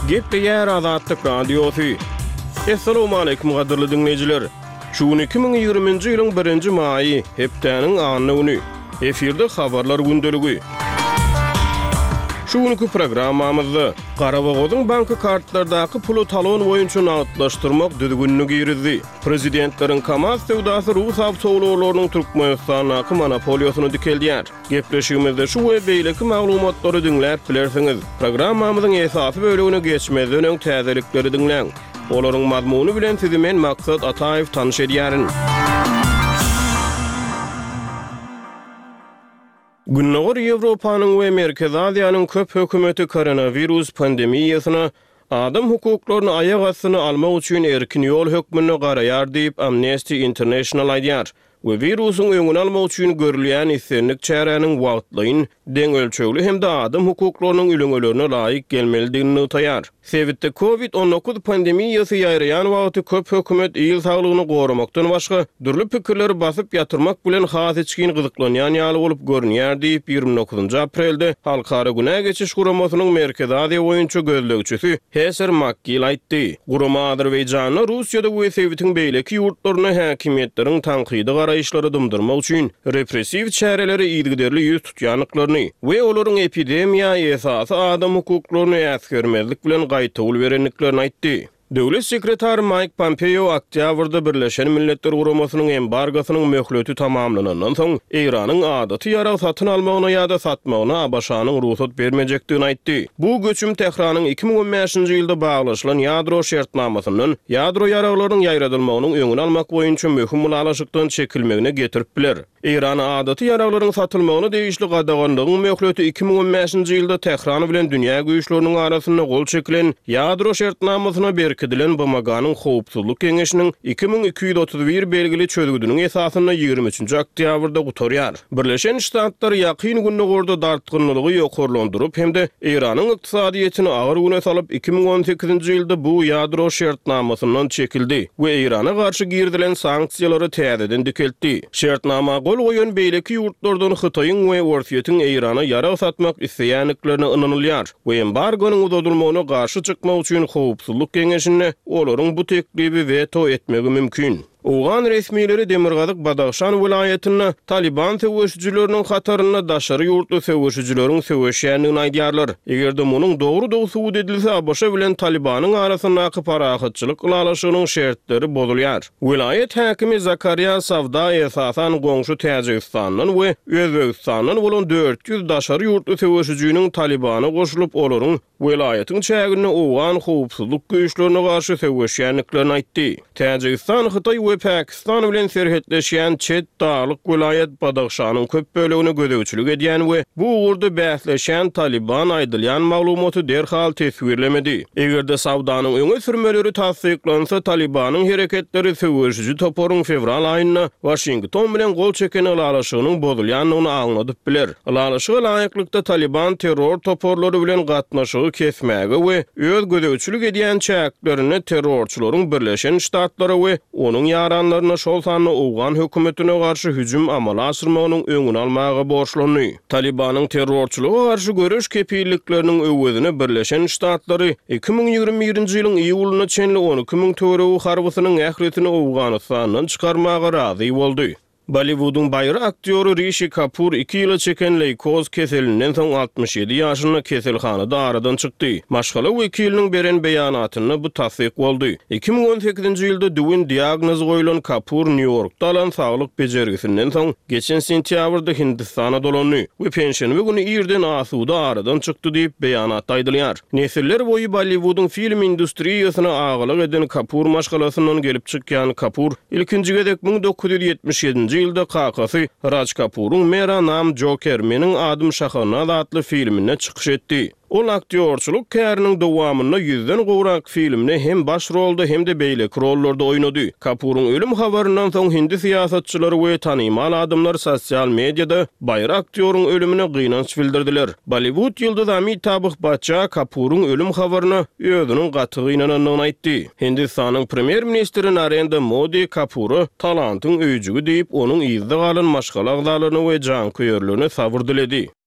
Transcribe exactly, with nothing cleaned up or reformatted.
Gepde ýer Azatlyk radiosu. Assalamu alaykum gaderly dinleýijiler. Şu iki bin ýygrüminji ýylyň birinji maýy hepdeniň anyny güni. Efirde habarlar gündeligi. Şu günkü programmamyzda Garabagodyň banky kartlardaky puly talon boýunça nagtlaşdyrmak düzgünlügi girdi. Prezidentleriň kamaz sewdasy Rus awtowlarynyň Türkmenistanaky monopoliýasyny dikeldiýär. Gepleşigimizde şu we beýleki maglumatlary dinläp bilersiňiz. Programmamyzyň esasy bölügine geçmezden öň täzelikleri dinläň. Olaryň mazmuny bilen sizi men Maksat Ataýew tanyş edýärin. Günnäger Ýewropanyň we Merkezi Aziýanyň köp hökümeti koronavirus pandemiýasyna adam hukuklaryny aýak astyna almak üçin erkin ýol hökmüni garaýar diýip Amnesty International aýdýar. We virusyň öňüni almak üçin görülýän islenlik çäräniň wagtlyň, deň ölçegli hem de adam hukuklarynyň üleňelerine laýyk gelmelidigini utaýar. Sebitde covid on dokuz pandemiýasy ýaýraýan wagty köp hökümet ýyl saglygyny goramakdan başga dürli pikirleri basyp ýatyrmak bilen has içkin gyzyklanýan ýaly bolup görünýär diýip ýygrimi dokuzunçy aprelde Halkara Güne geçiş guramasynyň Merkezi Aziýa boýunça gözlegçisi Heser Makgil aýtdy. Gurama Azerbaýjanyň Russiýada we Sebitiň beýleki ýurtlaryna häkimetleriň tanqydy garaýşlary dymdyrmak üçin repressiw çäreleri ýygyderli ýüz tutýanlyklaryny we olaryň epidemiýa esasy adam hukuklaryny ýasgörmezlik bilen gaýtawl berenliklerini aýtdy. Döwlet sekretary Mike Pompeo oktýabrda Birleşen Milletler Guramasynyň embargosynyň möhleti tamamlanandan soň Iranyň adaty ýarag satyn almagyna ýa-da satmagyna Abaşanyň ruhsat bermejekdigini aýtdy. Bu göçüm Tehranyň iki bin on beşinji ýylda baglaşylan ýadro şertnamasynyň ýadro ýaraglarynyň ýaýradylymagynyň öňüni almak boýunça möhüm mulalaşykdan çekilmegine getirip biler. İran adaty ýaraglarynyň satylmagyna degişli gadaganlygyň möhleti iki bin on beşinji ýylda Tehran bilen dünýä güýçleriniň arasynda gol çekilen ýadro şertnamasyna berkidilen Bamaganyň howpsuzlyk keňeşiniň iki bin iki ýüz otuz bir belgili çözgüdüniň esasyna ýygrimi üçinji oktýabrda gutarýar. Birleşen Ştatlar ýakyn günlerde dartgynlygy ýokarlandyryp hem de Iranyň ykdysadyýetini agyr güne salyp iki bin on sekizinji ýylda bu ýadro şertnamasyndan çekildi we Irana garşy girdilen sanksiýalary täzeden dikeltdi. Şertnama gol goýan beýleki ýurtlardan Hytaýyň we Orsiýetiň Irana ýarag satmak isleýänliklerini ynanylýar we embargonyň uzatylmagyna garşy çykmak üçin howpsuzlyk keňeşine olaryň bu teklibi veto etmegi mümkin. Ugan resmiýetleri Demirgazyk Badaxşan vilayatyna Taliban söwüşçüleriniň hataryna daşary ýurtly söwüşçüleriň söwüşýändigini aýdýarlar. Egerde munyň dogry-dogry subut edilse, Abaşa bilen Talibanyň arasyndaky parahatçylyk ulalaşygynyň şertleri bozulýar. Vilayet häkimi Zakariya Savda esasan goňşy Täjikistanyň we Özbegistanyň bolan dört ýüz daşary ýurtly söwüşçüniň Talibana goşulyp olaryň vilayetin çägine ugan howpsuzlyk güýçlerine garşy söwüşýänliklerini aýtdy. Täjikistan, Hytaý we Pakistan bilen serhetleşýän çet dağlyk vilayet Badaxşanyň köp bölegini gözegçilik edýän we bu ugurda bäsleşen Taliban aýdylýan maglumaty derhal tesvirlemedi. Egerde Savdanyň öňe sürmeleri tasdiklansa, Talibanyň hereketleri söwüşçü toporyň fevral aýyna Washington bilen gol çeken ulalaşygynyň bozulýanlygyny aňladyp biler. Ulalaşyga laýyklykda Taliban terror toporlary bilen gatnaşygy kesmäge we öz gözegçilik edýän çäklerini terrorçylaryň Birleşen Ştatlary we onun yaranlarına şol sanly ugan hökümetine garşy hüjüm amala asyrmagynyň öňüni almagy borçlandy. Talibanyň terrorçylyga garşy göreş kepillikleriniň öwedini Birleşen Ştatlary iki bin ýygrimi birinji ýylyň iýulyna çenli on iki ming töwerew harbysynyň ähretini Awganystandan çykarmaga razy boldy. Bollywood'un baýry aktýory Rishi Kapoor iki ýyla çeken leykoz keselinden soň altmış ýedi ýaşynda keselhanada aradan çykdy. Maşgala wekiliniň beren beýanatyna bu tassyk boldy. iki bin on sekizinji ýylda düwün diagnoz goýulan Kapoor New Yorkda alan saglyk bejergisinden soň geçen sentýabrda Hindistana dolandy we pensiýany güni ýerden asuda aradan çykdy diýip beýanat aýdylýar. Nesiller boýy Bollywood'un film industriýasyna agylyk eden Kapoor maşgalasyndan gelip çykýan Kapoor ilkinji gedek bin dokuz ýüz ýetmiş ýedinji ýylda kakasy Raj Kapoor'un Mera Nam Joker meniň adym Şahanaz adly filmine çykyş etdi. Ol aktyorçuluk käriniň dowamyna yüzden gowrak filmine hem baş rolda hem de beýlek rollarda oýnady. Kapoor'un ölüm habaryndan soň hindi siýasatçylary we tanymal adamlar sosial mediada baýra aktyoryň ölümine gynanç bildirdiler. Bollywood ýyldyzy Amitabh Bachchan Kapoor'un ölüm habaryna özüniň gatygy inananlygyny aýtdy. Hindistanyň premier ministri Narendra Modi Kapoor'u talantyň öýjügi diýip, onuň ýyzda galan maşgala agzalaryny we jan köýerlerini sabır diledi.